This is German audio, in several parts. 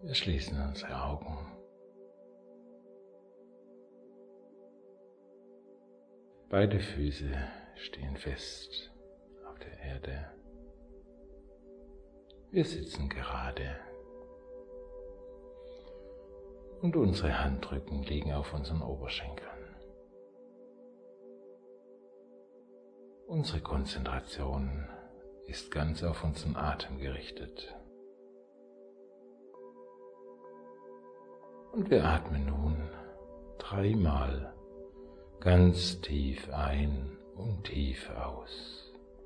Wir schließen unsere Augen. Beide Füße stehen fest auf der Erde. Wir sitzen gerade und unsere Handrücken liegen auf unseren Oberschenkeln. Unsere Konzentration ist ganz auf unseren Atem gerichtet. Und wir atmen nun 3-mal ganz tief ein und tief aus.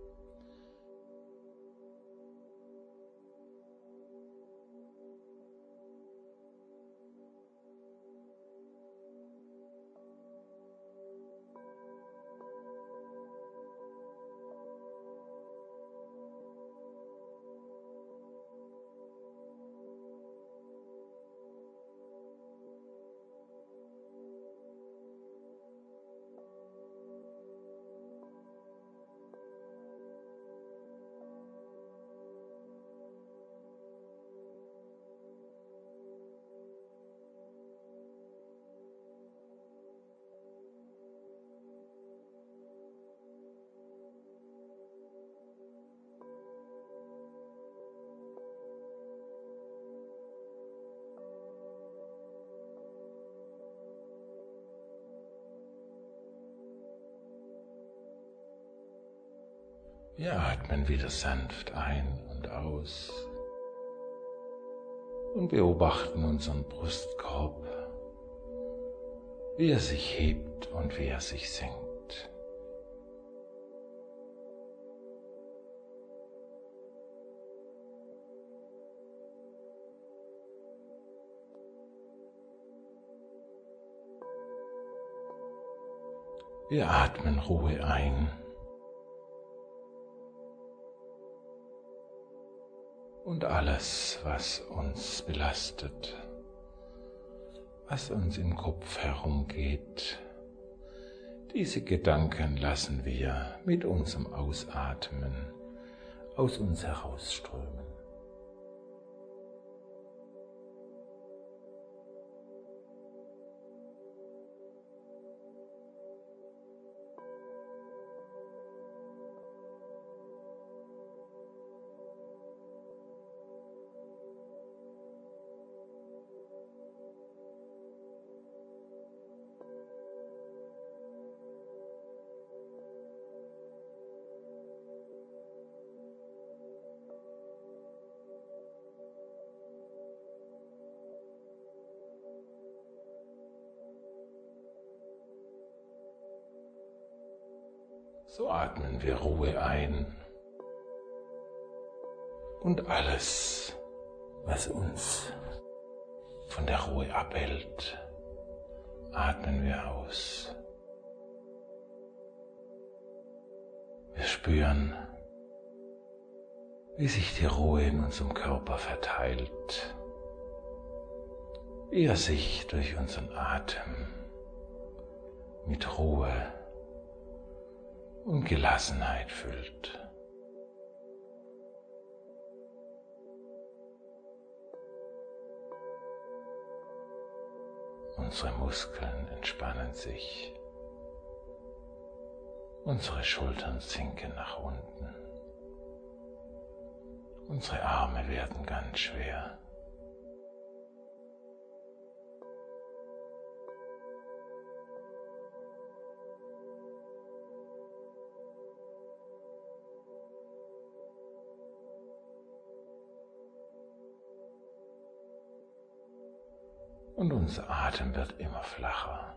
Wir atmen wieder sanft ein und aus und beobachten unseren Brustkorb, wie er sich hebt und wie er sich senkt. Wir atmen Ruhe ein und alles, was uns belastet, was uns im Kopf herumgeht, diese Gedanken lassen wir mit unserem Ausatmen aus uns herausströmen. So atmen wir Ruhe ein und alles, was uns von der Ruhe abhält, atmen wir aus. Wir spüren, wie sich die Ruhe in unserem Körper verteilt, wie er sich durch unseren Atem mit Ruhe und Gelassenheit füllt. Unsere Muskeln entspannen sich, unsere Schultern sinken nach unten, unsere Arme werden ganz schwer. Und unser Atem wird immer flacher,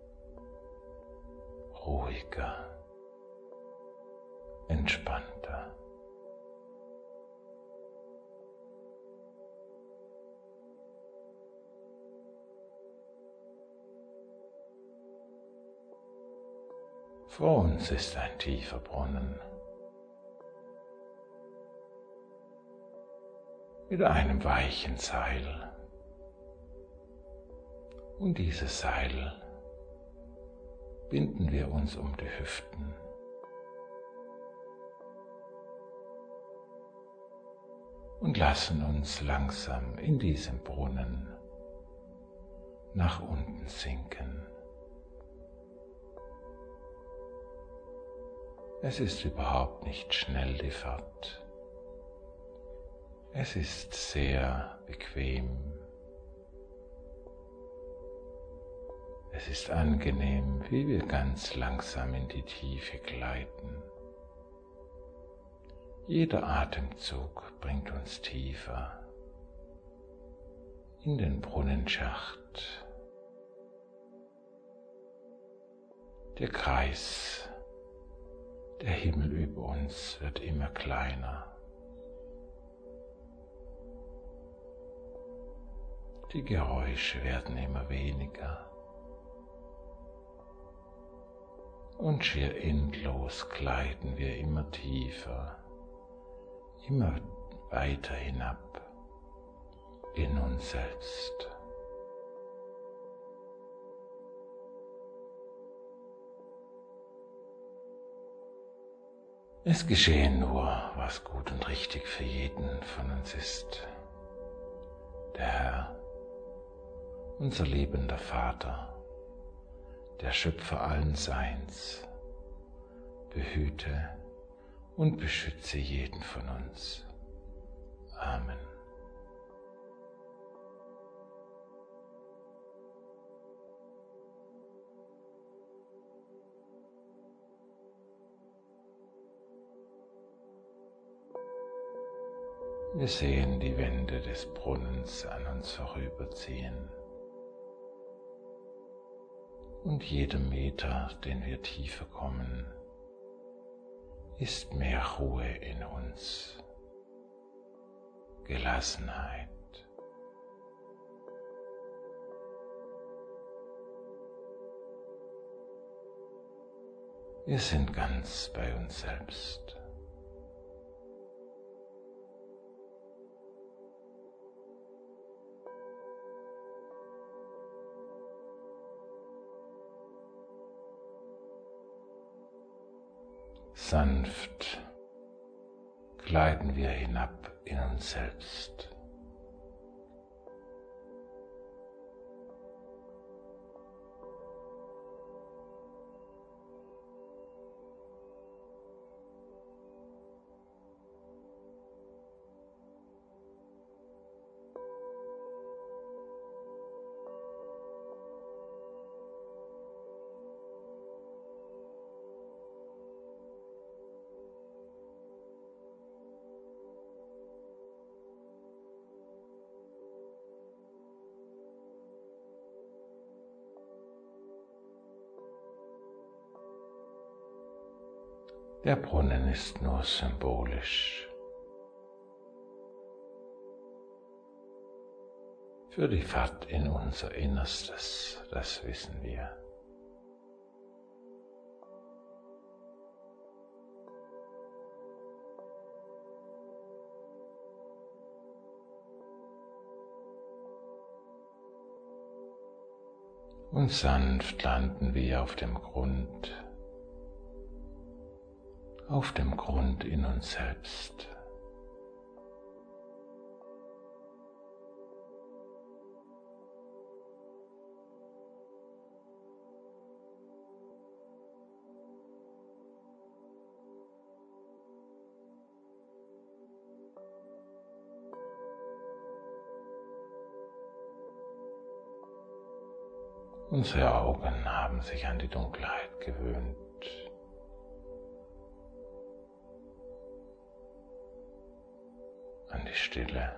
ruhiger, entspannter. Vor uns ist ein tiefer Brunnen mit einem weichen Seil. Und dieses Seil binden wir uns um die Hüften. und lassen uns langsam in diesem Brunnen nach unten sinken. Es ist überhaupt nicht schnell die Fahrt. Es ist sehr bequem. Es ist angenehm, wie wir ganz langsam in die Tiefe gleiten. Jeder Atemzug bringt uns tiefer in den Brunnenschacht. Der Kreis, der Himmel über uns wird immer kleiner. Die Geräusche werden immer weniger. Und schier endlos gleiten wir immer tiefer, immer weiter hinab in uns selbst. Es geschehe nur, was gut und richtig für jeden von uns ist. Der Herr, unser liebender Vater, der Schöpfer allen Seins, behüte und beschütze jeden von uns. Amen. Wir sehen die Wände des Brunnens an uns vorüberziehen. Und jeder Meter, den wir tiefer kommen, ist mehr Ruhe in uns, Gelassenheit. Wir sind ganz bei uns selbst. Sanft gleiten wir hinab in uns selbst. Der Brunnen ist nur symbolisch für die Fahrt in unser Innerstes, das wissen wir. Und sanft landen wir auf dem Grund in uns selbst. Unsere Augen haben sich an die Dunkelheit gewöhnt. An die Stille.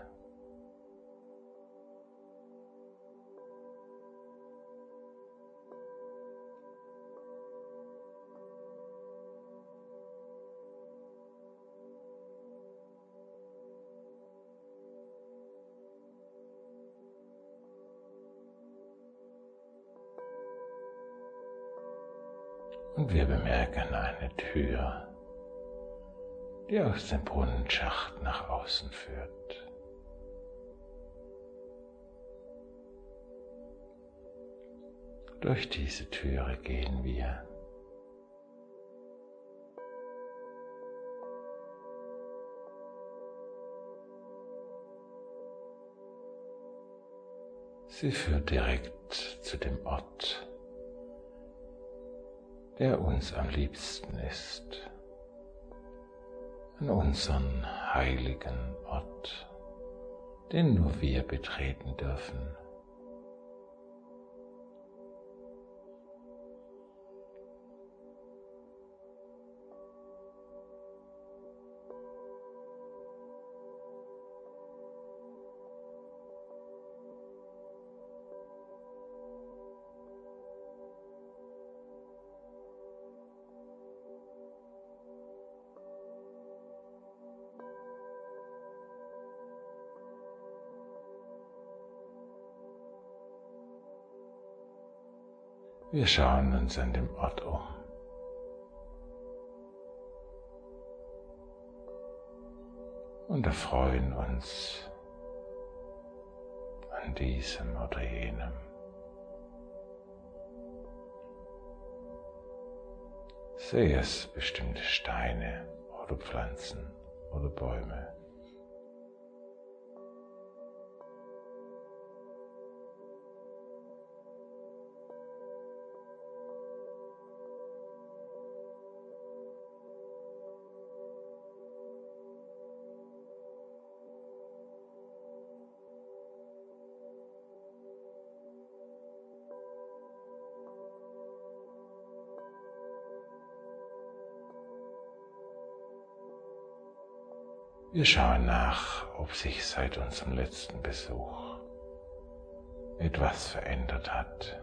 Und wir bemerken eine Tür, die aus dem Brunnenschacht nach außen führt. Durch diese Türe gehen wir. Sie führt direkt zu dem Ort, der uns am liebsten ist, an unseren heiligen Ort, den nur wir betreten dürfen. Wir schauen uns an dem Ort um. Und erfreuen uns an diesem oder jenem. Sei es bestimmte Steine oder Pflanzen oder Bäume. Wir schauen nach, ob sich seit unserem letzten Besuch etwas verändert hat.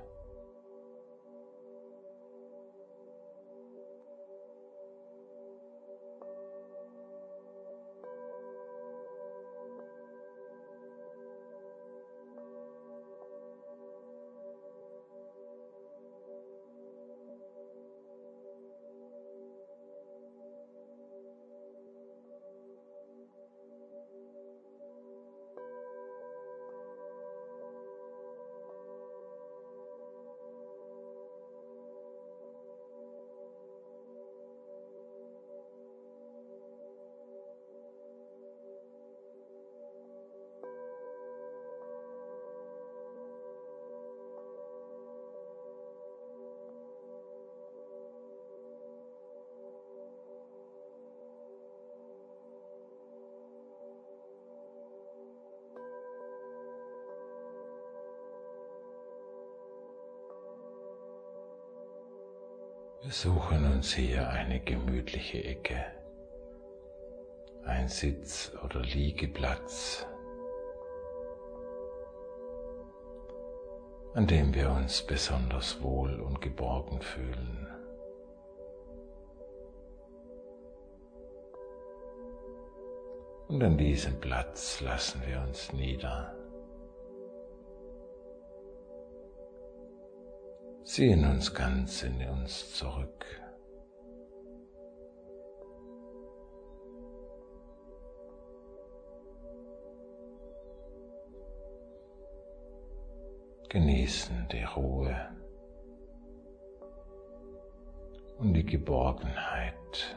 Wir suchen uns hier eine gemütliche Ecke, ein Sitz- oder Liegeplatz, an dem wir uns besonders wohl und geborgen fühlen. Und an diesem Platz lassen wir uns nieder. Ziehen uns ganz in uns zurück. Genießen die Ruhe und die Geborgenheit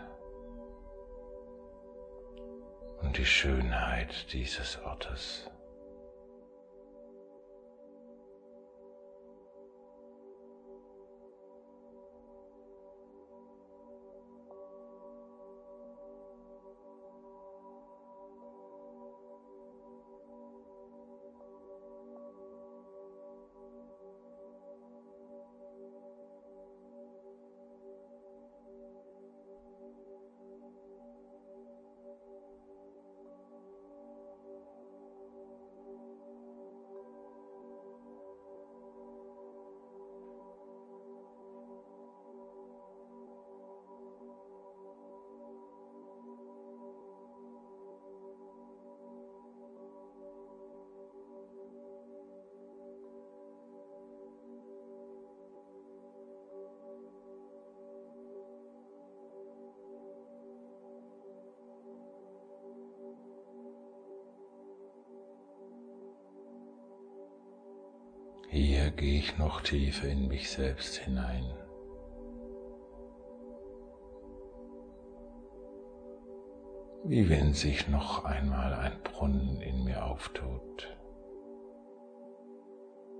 und die Schönheit dieses Ortes. Hier gehe ich noch tiefer in mich selbst hinein. Wie wenn sich noch einmal ein Brunnen in mir auftut.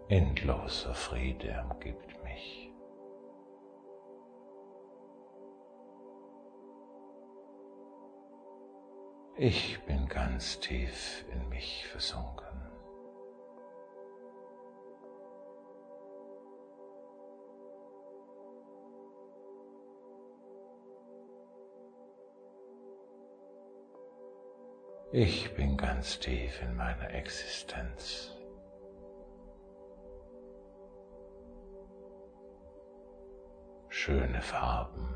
Endloser Friede umgibt mich. Ich bin ganz tief in mich versunken. Ich bin ganz tief in meiner Existenz. Schöne Farben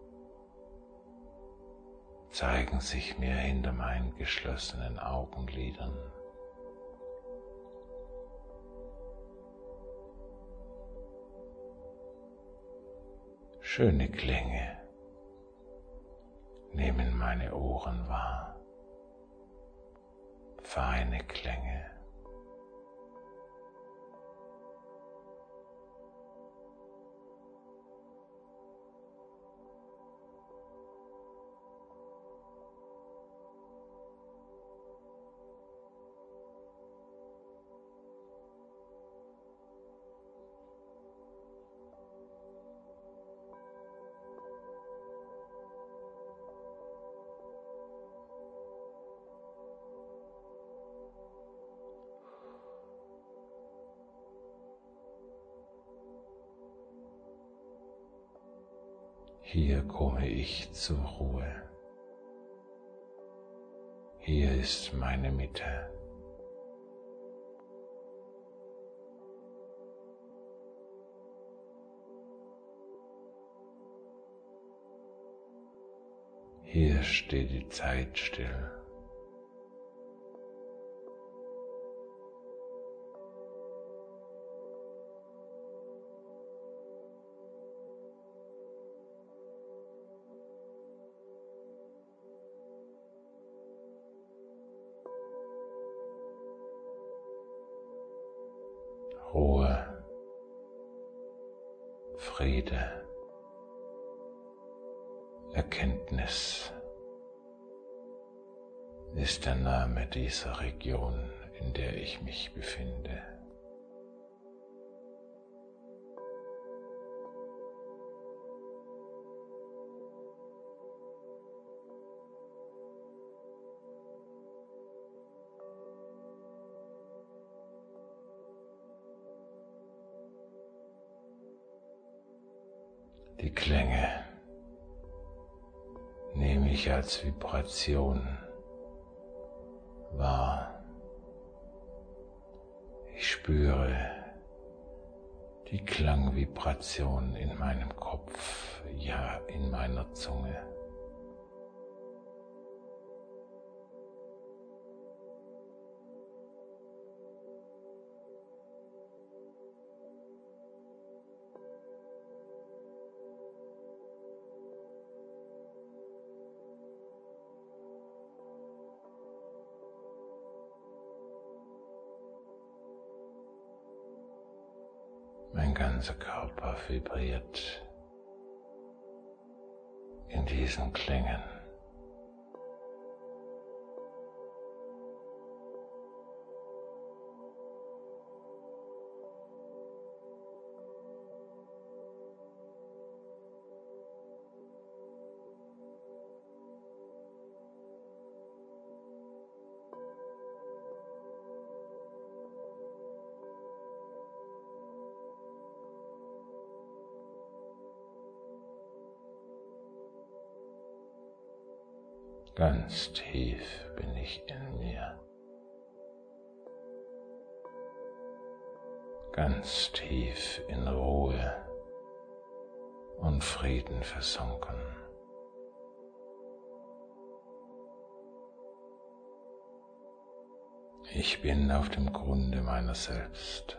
zeigen sich mir hinter meinen geschlossenen Augenlidern. Schöne Klänge nehmen meine Ohren wahr. Feine Klänge. Hier komme ich zur Ruhe. Hier ist meine Mitte. Hier steht die Zeit still. Ruhe, Friede, Erkenntnis ist der Name dieser Region, in der ich mich befinde. Die Klänge nehme ich als Vibration wahr. Ich spüre die Klangvibration in meinem Kopf, ja in meiner Zunge. Mein ganzer Körper vibriert in diesen Klängen. Ganz tief bin ich in mir, ganz tief in Ruhe und Frieden versunken. Ich bin auf dem Grunde meiner selbst.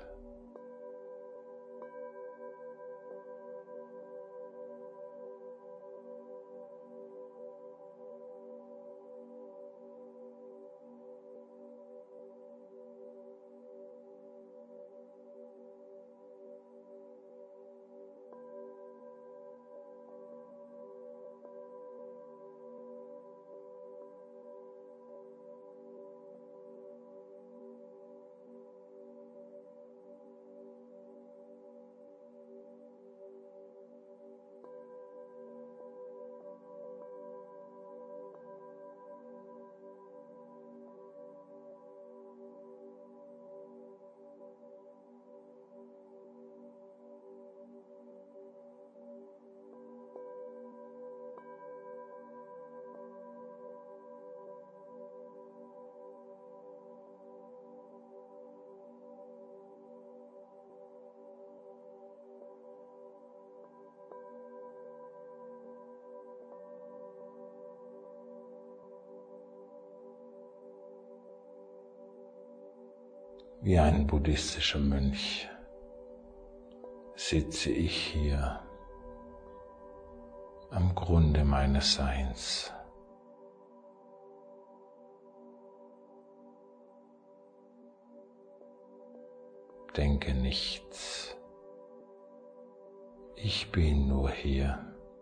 Wie ein buddhistischer Mönch sitze ich hier am Grunde meines Seins. Denke nichts. Ich bin nur hier.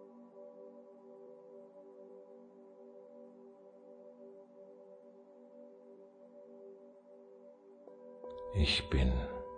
Ich bin.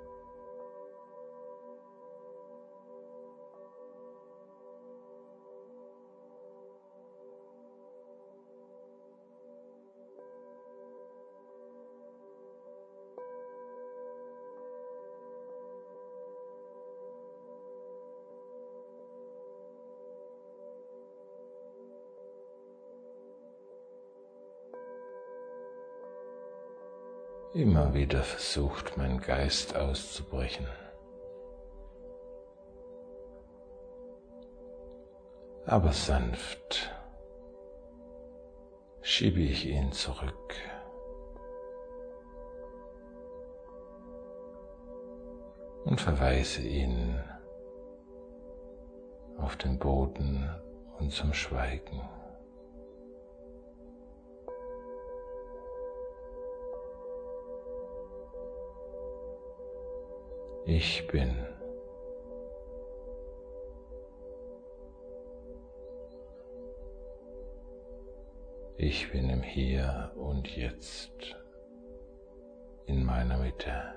Immer wieder versucht mein Geist auszubrechen, aber sanft schiebe ich ihn zurück. Und verweise ihn auf den Boden und zum Schweigen. Ich bin. Ich bin im Hier und Jetzt in meiner Mitte.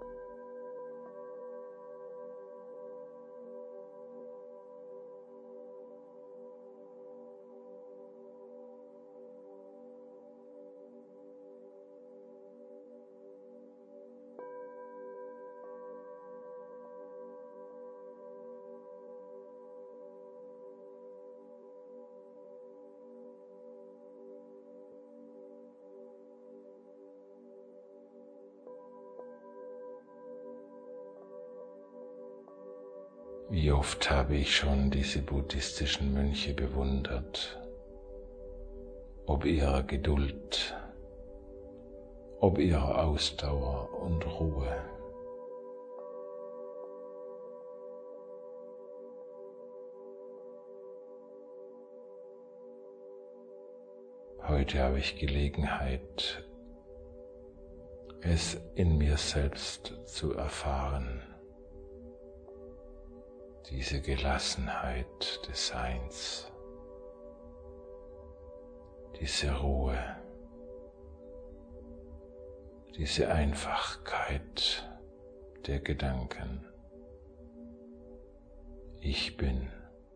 Wie oft habe ich schon diese buddhistischen Mönche bewundert, ob ihrer Geduld, ob ihrer Ausdauer und Ruhe. Heute habe ich Gelegenheit, es in mir selbst zu erfahren. Diese Gelassenheit des Seins, diese Ruhe, diese Einfachkeit der Gedanken. Ich bin.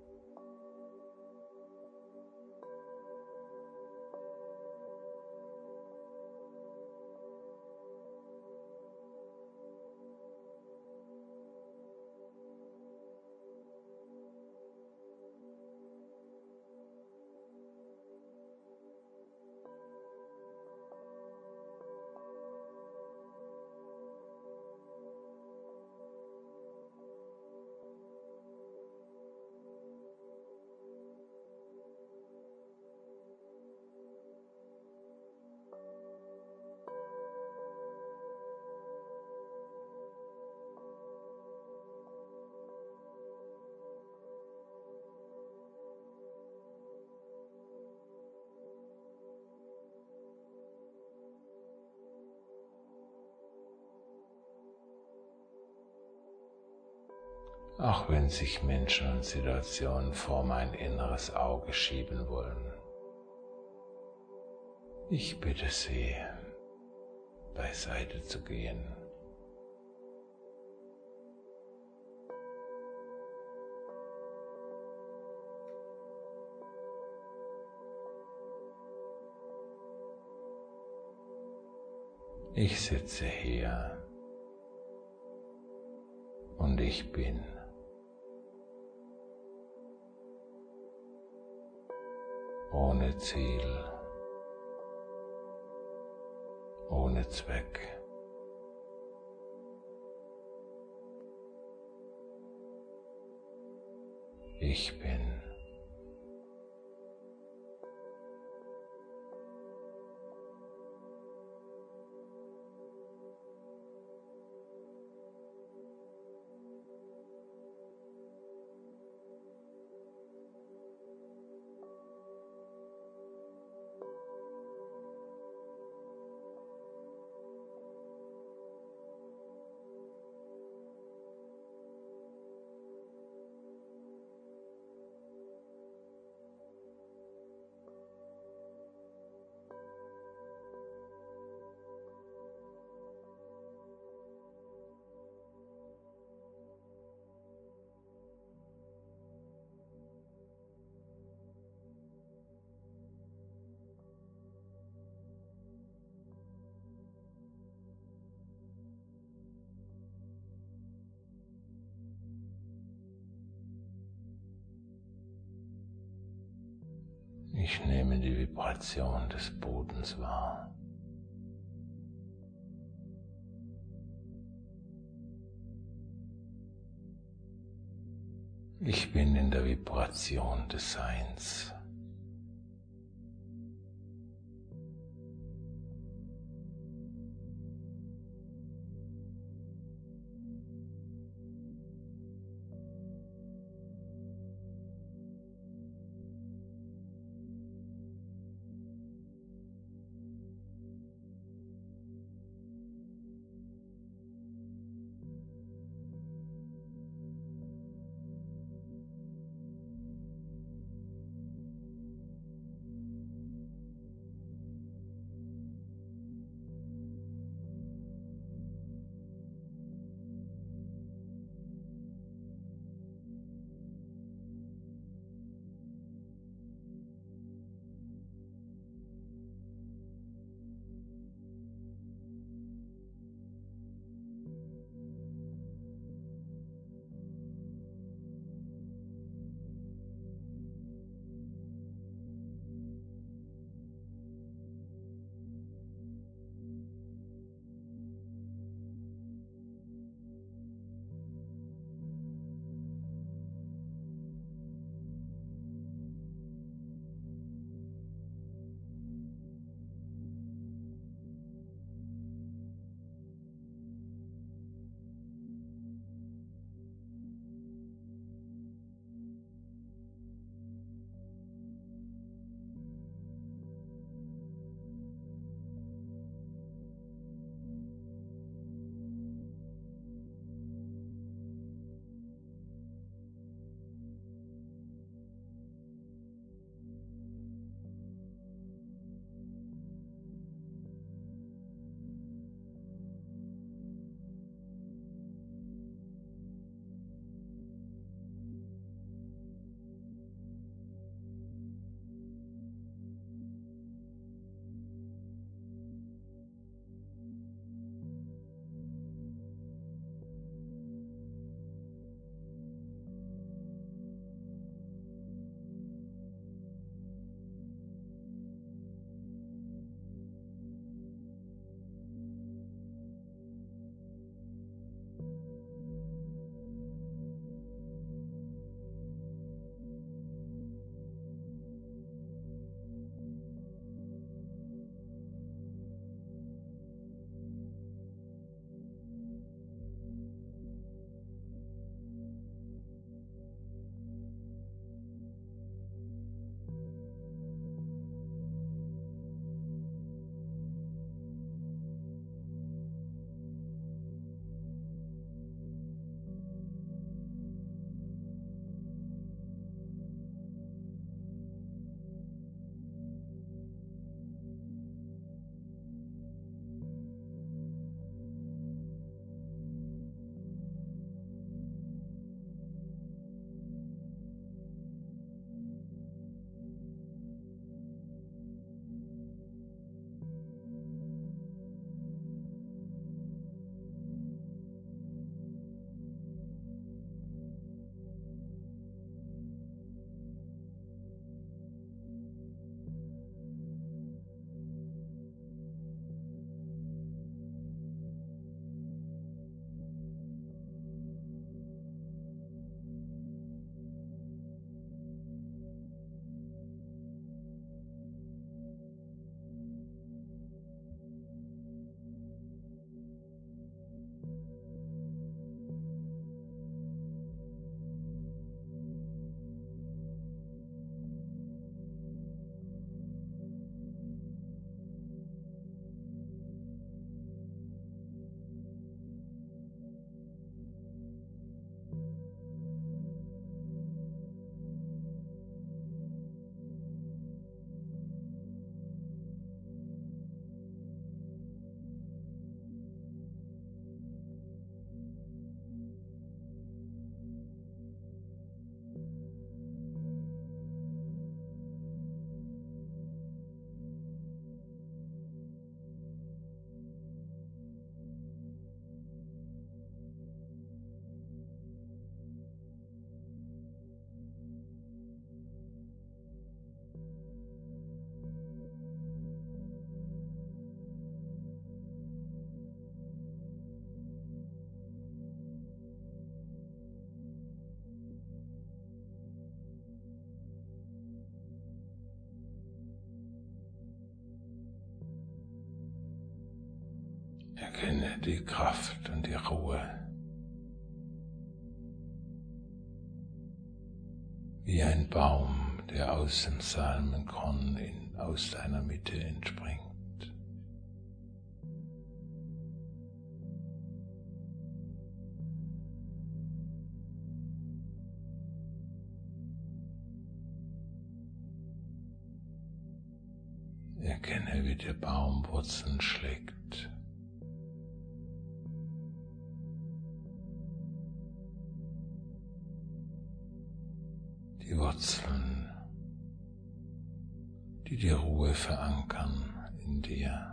Auch wenn sich Menschen und Situationen vor mein inneres Auge schieben wollen. Ich bitte Sie, beiseite zu gehen. Ich sitze hier und ich bin. Ohne Ziel, ohne Zweck. Ich bin. Ich nehme die Vibration des Bodens wahr. Ich bin in der Vibration des Seins. Erkenne die Kraft und die Ruhe, wie ein Baum, der aus dem Samenkorn aus deiner Mitte entspringt. Erkenne, wie der Baum Wurzeln schlägt. Die Wurzeln, die die Ruhe verankern in dir.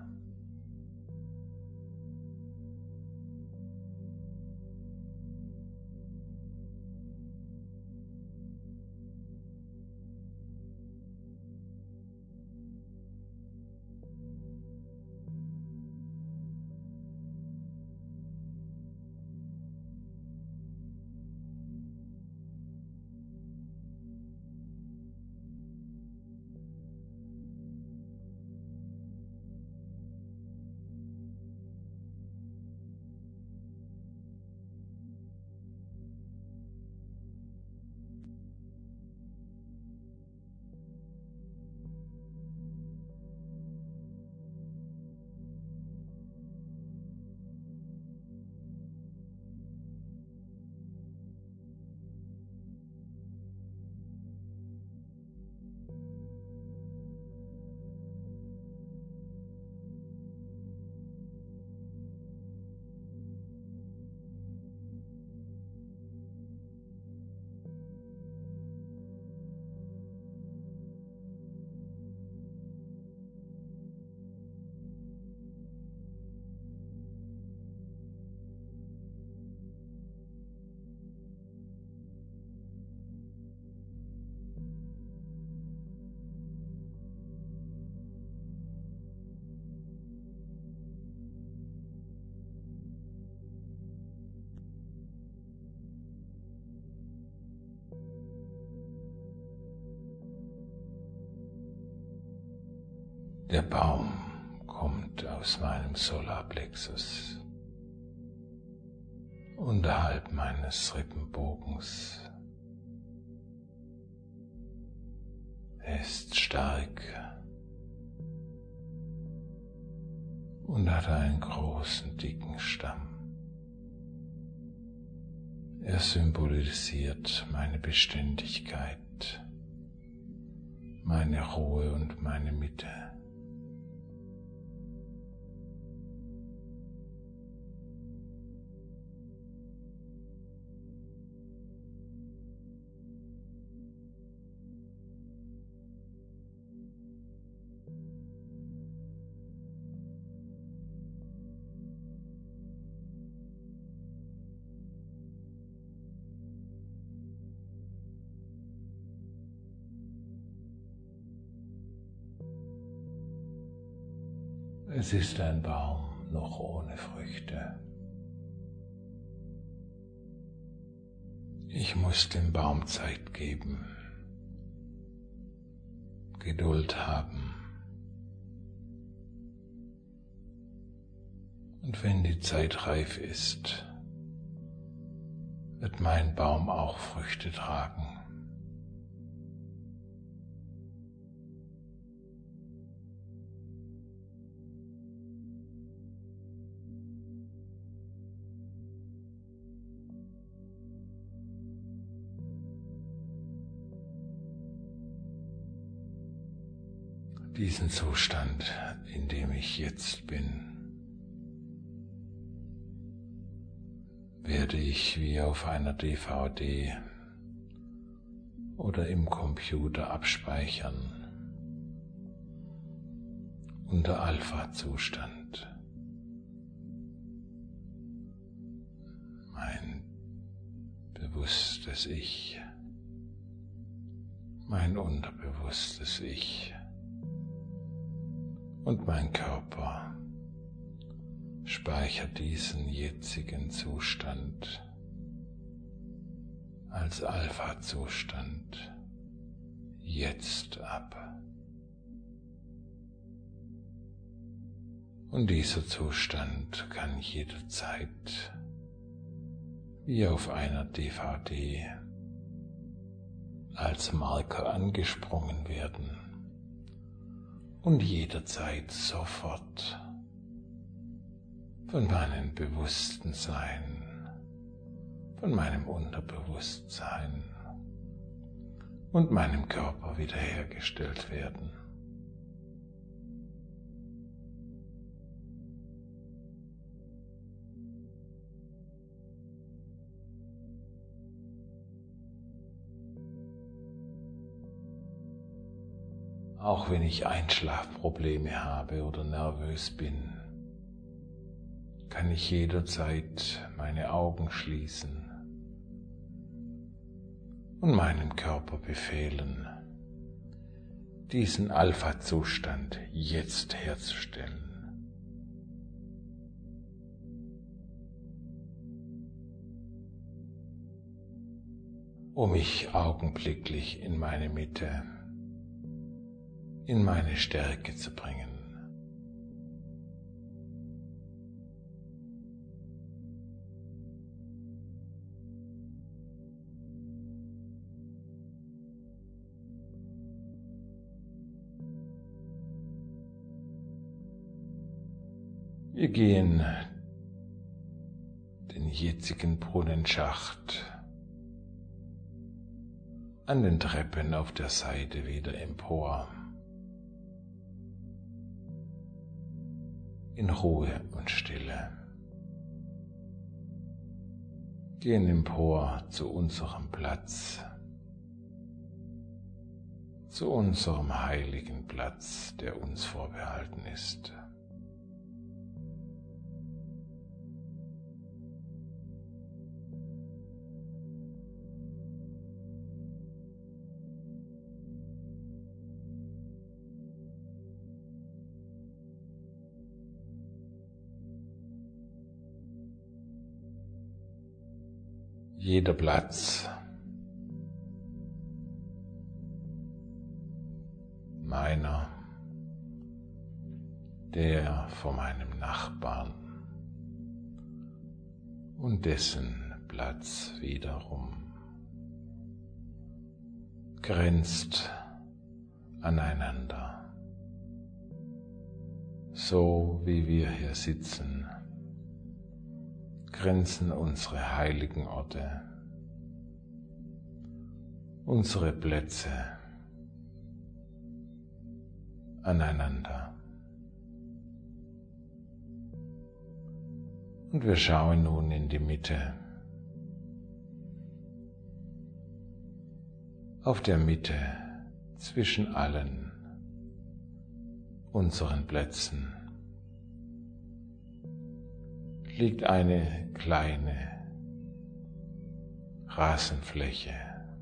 Der Baum kommt aus meinem Solarplexus, unterhalb meines Rippenbogens. Er ist stark und hat einen großen, dicken Stamm. Er symbolisiert meine Beständigkeit, meine Ruhe und meine Mitte. Es ist ein Baum noch ohne Früchte. Ich muss dem Baum Zeit geben, Geduld haben. Und wenn die Zeit reif ist, wird mein Baum auch Früchte tragen. Diesen Zustand, in dem ich jetzt bin, werde ich wie auf einer DVD oder im Computer abspeichern unter Alpha-Zustand. Mein bewusstes Ich, mein unterbewusstes Ich und mein Körper speichert diesen jetzigen Zustand als Alpha-Zustand jetzt ab. Und dieser Zustand kann jederzeit wie auf einer DVD als Marker angesprungen werden und jederzeit sofort von meinem bewussten Sein, von meinem Unterbewusstsein und meinem Körper wiederhergestellt werden. Auch wenn ich Einschlafprobleme habe oder nervös bin, kann ich jederzeit meine Augen schließen und meinem Körper befehlen, diesen Alpha-Zustand jetzt herzustellen. Um mich augenblicklich in meine Mitte, in meine Stärke zu bringen. Wir gehen den jetzigen Brunnenschacht an den Treppen auf der Seite wieder empor. In Ruhe und Stille. Gehen empor zu unserem Platz, zu unserem heiligen Platz, der uns vorbehalten ist. Jeder Platz, meiner, der vor meinem Nachbarn und dessen Platz wiederum, grenzt aneinander. So wie wir hier sitzen, grenzen unsere heiligen Orte, unsere Plätze aneinander. Und wir schauen nun in die Mitte. Auf der Mitte zwischen allen unseren Plätzen liegt eine kleine Rasenfläche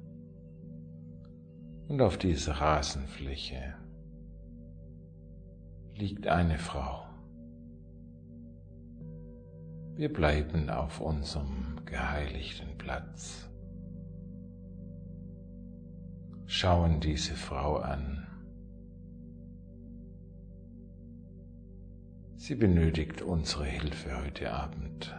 und auf dieser Rasenfläche liegt eine Frau. Wir bleiben auf unserem geheiligten Platz, schauen diese Frau an. Sie benötigt unsere Hilfe heute Abend.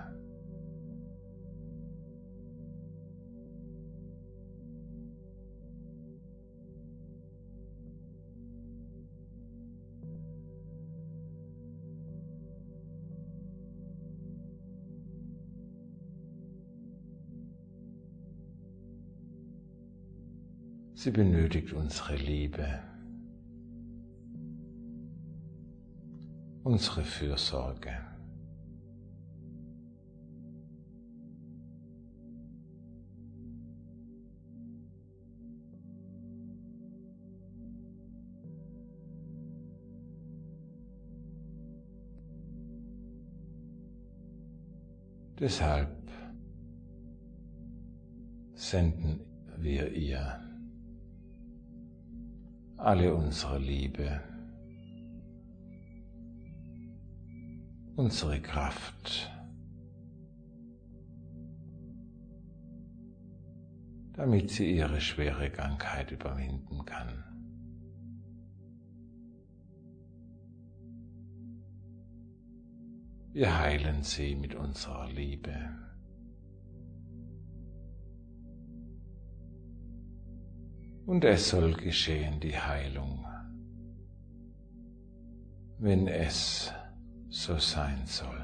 Sie benötigt unsere Liebe, unsere Fürsorge. Deshalb senden wir ihr alle unsere Liebe, unsere Kraft, damit sie ihre schwere Krankheit überwinden kann. Wir heilen sie mit unserer Liebe. Und es soll geschehen, die Heilung, wenn es so sein soll.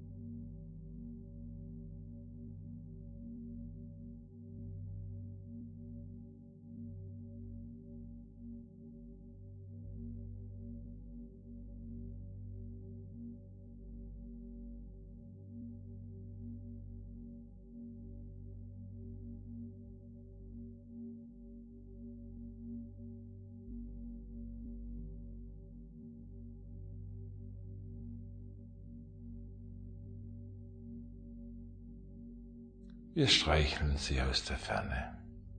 Wir streicheln sie aus der Ferne,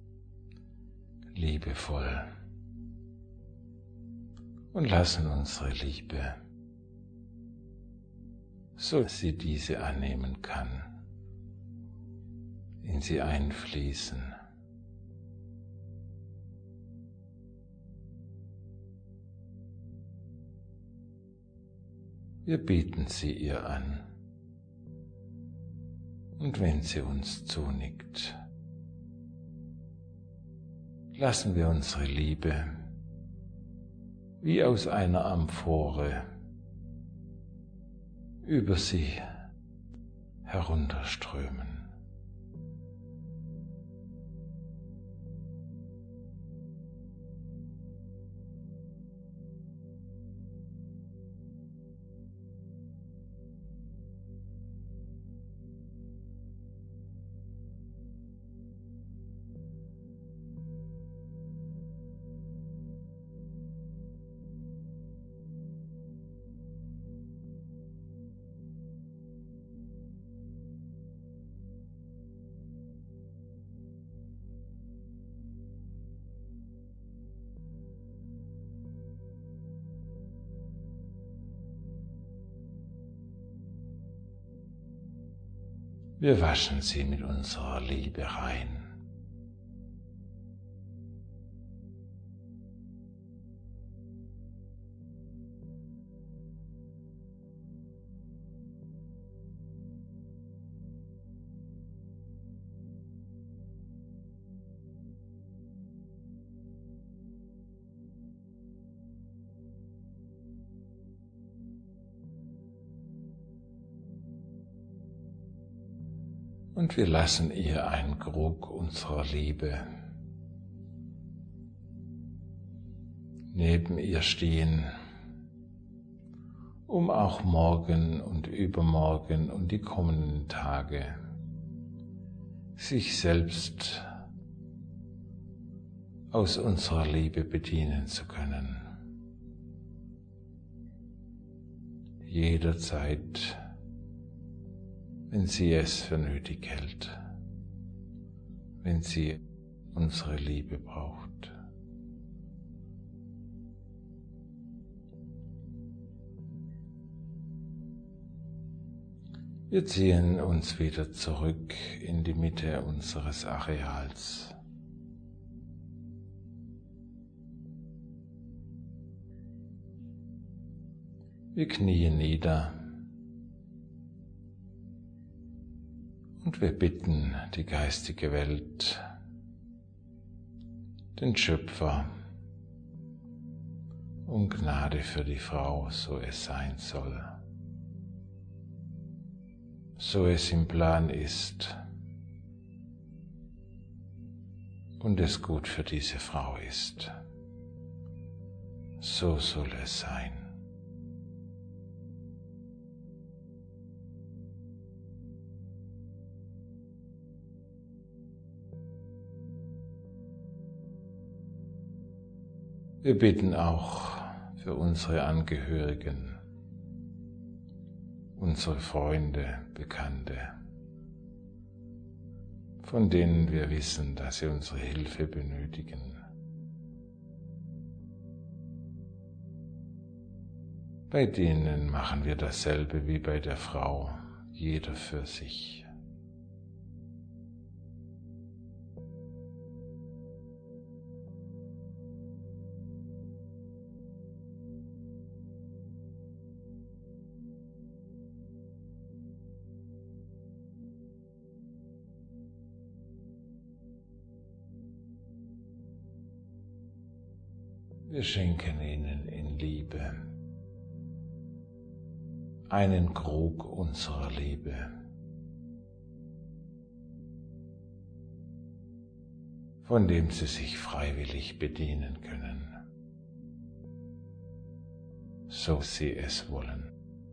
liebevoll, und lassen unsere Liebe, so sie diese annehmen kann, in sie einfließen. Wir bieten sie ihr an. Und wenn sie uns zunickt, lassen wir unsere Liebe wie aus einer Amphore über sie herunterströmen. Wir waschen sie mit unserer Liebe rein. Und wir lassen ihr einen Krug unserer Liebe neben ihr stehen, um auch morgen und übermorgen und die kommenden Tage sich selbst aus unserer Liebe bedienen zu können. Jederzeit, wenn sie es für nötig hält, wenn sie unsere Liebe braucht. Wir ziehen uns wieder zurück in die Mitte unseres Areals. Wir knien nieder und wir bitten die geistige Welt, den Schöpfer, um Gnade für die Frau, so es sein soll, so es im Plan ist und es gut für diese Frau ist, so soll es sein. Wir bitten auch für unsere Angehörigen, unsere Freunde, Bekannte, von denen wir wissen, dass sie unsere Hilfe benötigen. Bei denen machen wir dasselbe wie bei der Frau, jeder für sich. Wir schenken ihnen in Liebe einen Krug unserer Liebe, von dem sie sich freiwillig bedienen können, so sie es wollen.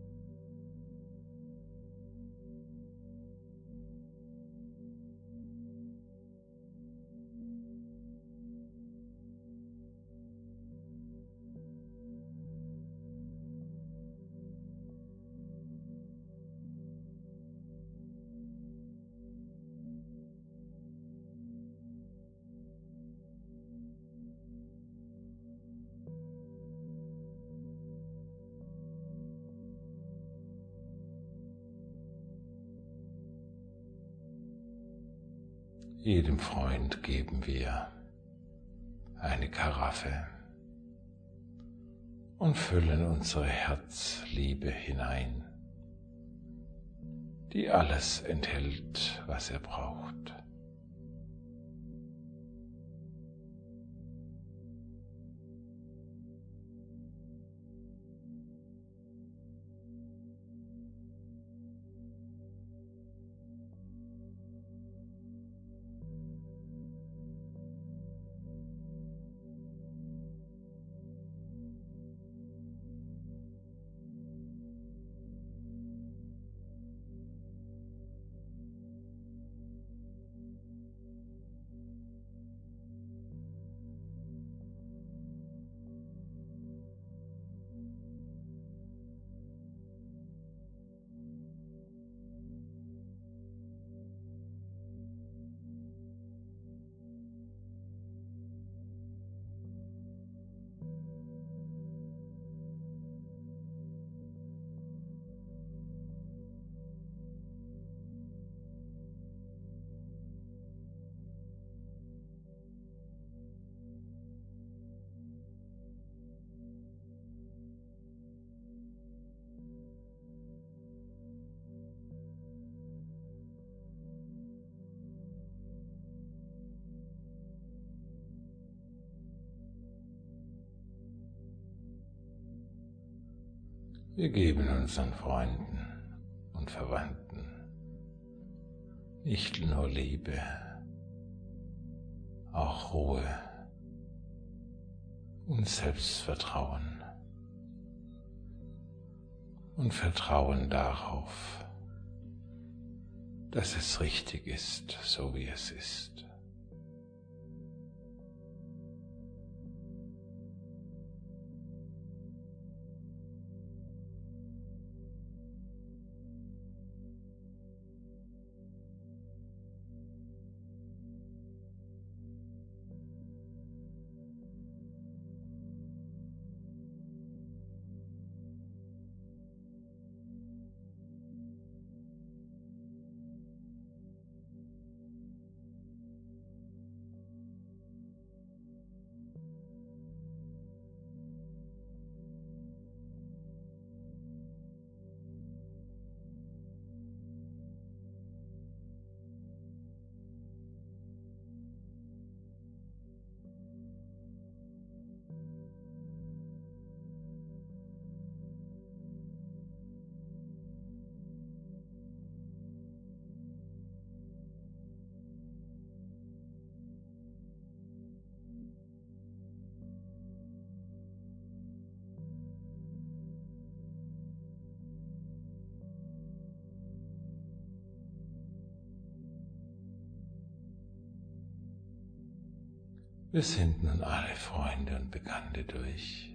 Jedem Freund geben wir eine Karaffe und füllen unsere Herzliebe hinein, die alles enthält, was er braucht. Wir geben unseren Freunden und Verwandten nicht nur Liebe, auch Ruhe und Selbstvertrauen und Vertrauen darauf, dass es richtig ist, so wie es ist. Wir sind nun alle Freunde und Bekannte durch.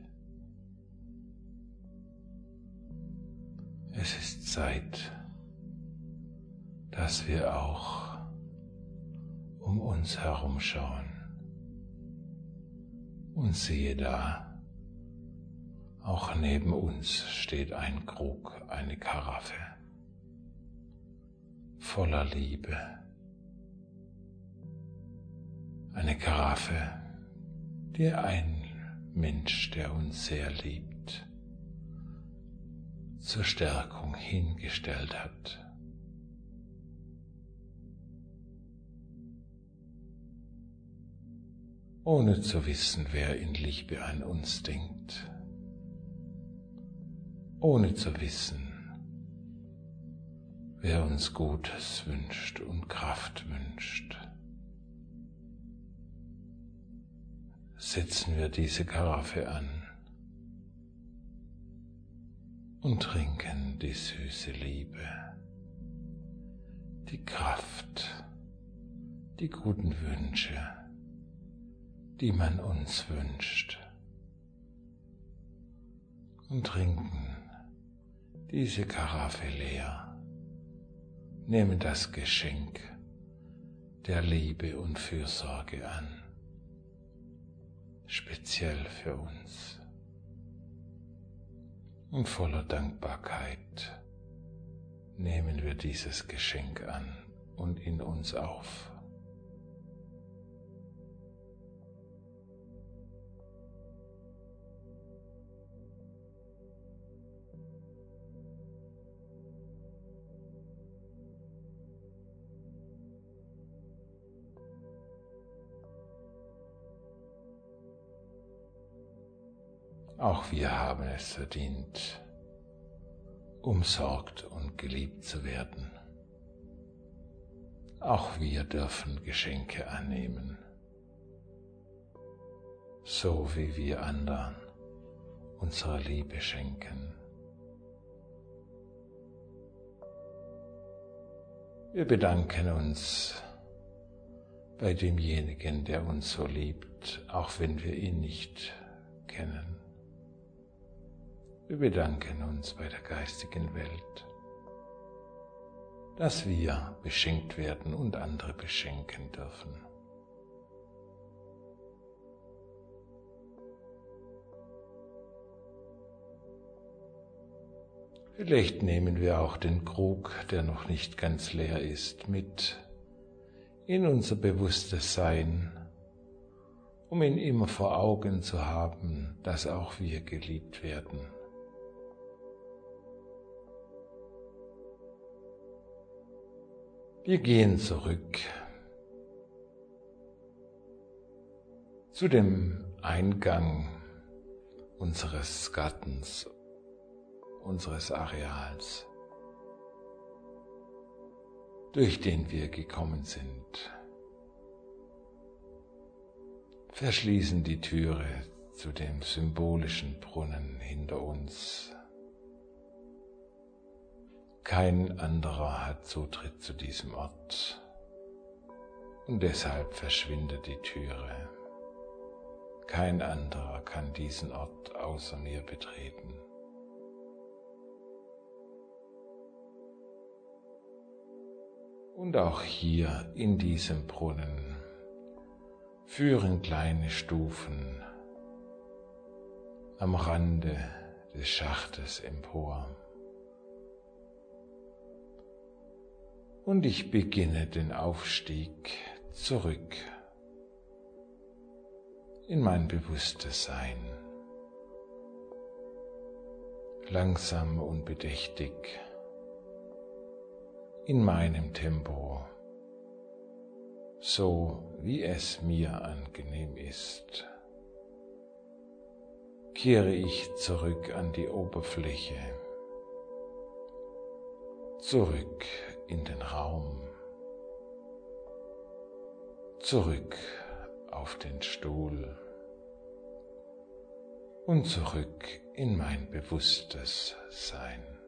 Es ist Zeit, dass wir auch um uns herum schauen. Und siehe da, auch neben uns steht ein Krug, eine Karaffe voller Liebe. Eine Karaffe, die ein Mensch, der uns sehr liebt, zur Stärkung hingestellt hat. ohne zu wissen, wer in Liebe an uns denkt, ohne zu wissen, wer uns Gutes wünscht und Kraft wünscht. Setzen wir diese Karaffe an und trinken die süße Liebe, die Kraft, die guten Wünsche, die man uns wünscht, und trinken diese Karaffe leer, nehmen das Geschenk der Liebe und Fürsorge an, speziell für uns. Und voller Dankbarkeit nehmen wir dieses Geschenk an und in uns auf. Auch wir haben es verdient, umsorgt und geliebt zu werden. Auch wir dürfen Geschenke annehmen, so wie wir anderen unsere Liebe schenken. Wir bedanken uns bei demjenigen, der uns so liebt, auch wenn wir ihn nicht kennen. Wir bedanken uns bei der geistigen Welt, dass wir beschenkt werden und andere beschenken dürfen. Vielleicht nehmen wir auch den Krug, der noch nicht ganz leer ist, mit in unser bewusstes Sein, um ihn immer vor Augen zu haben, dass auch wir geliebt werden. Wir gehen zurück zu dem Eingang unseres Gartens, unseres Areals, durch den wir gekommen sind. Verschließen die Türe zu dem symbolischen Brunnen hinter uns. Kein anderer hat Zutritt zu diesem Ort und deshalb verschwindet die Türe. Kein anderer kann diesen Ort außer mir betreten. Und auch hier in diesem Brunnen führen kleine Stufen am Rande des Schachtes empor. Und ich beginne den Aufstieg zurück in mein bewusstes Sein. Langsam und bedächtig, in meinem Tempo, so wie es mir angenehm ist, kehre ich zurück an die Oberfläche, zurück in den Raum, zurück auf den Stuhl und zurück in mein bewusstes Sein.